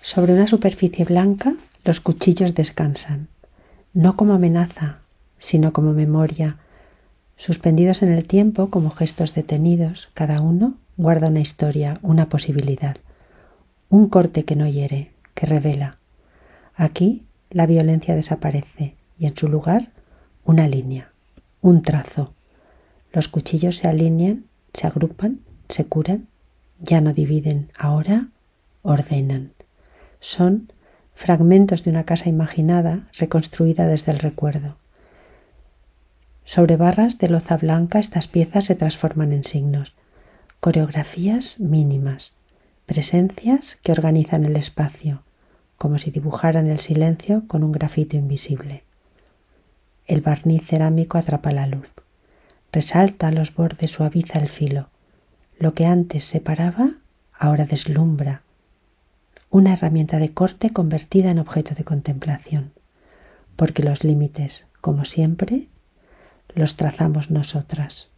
Sobre una superficie blanca, los cuchillos descansan, no como amenaza, sino como memoria. Suspendidos en el tiempo como gestos detenidos, cada uno guarda una historia, una posibilidad. Un corte que no hiere, que revela. Aquí la violencia desaparece y en su lugar una línea, un trazo. Los cuchillos se alinean, se agrupan, se curan, ya no dividen, ahora ordenan. Son fragmentos de una casa imaginada reconstruida desde el recuerdo. Sobre barras de loza blanca estas piezas se transforman en signos, coreografías mínimas, presencias que organizan el espacio, como si dibujaran el silencio con un grafito invisible. El barniz cerámico atrapa la luz, resalta los bordes, suaviza el filo. Lo que antes separaba, ahora deslumbra. Una herramienta de corte convertida en objeto de contemplación, porque los límites, como siempre, los trazamos nosotras.